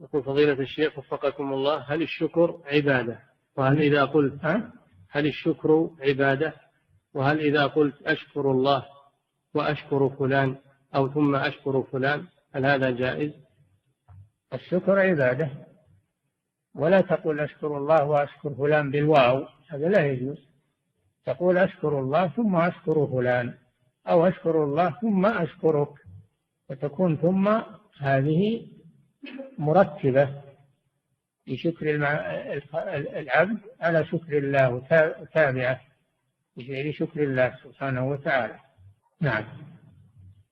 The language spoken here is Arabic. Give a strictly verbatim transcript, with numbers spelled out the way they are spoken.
يقول فضيلة الشيخ وفقكم الله، هل الشكر عبادة؟ وهل إذا قلت هل الشكر عبادة؟ وهل إذا قلت أشكر الله وأشكر فلان أو ثم أشكر فلان هل هذا جائز؟ الشكر عبادة، ولا تقول أشكر الله وأشكر فلان بالواو، هذا لا يجوز. تقول أشكر الله ثم أشكر فلان، أو أشكر الله ثم أشكرك، وتكون ثم هذه مرتبة لشكر العبد على شكر الله، وتابعة لشكر الله سبحانه وتعالى. نعم.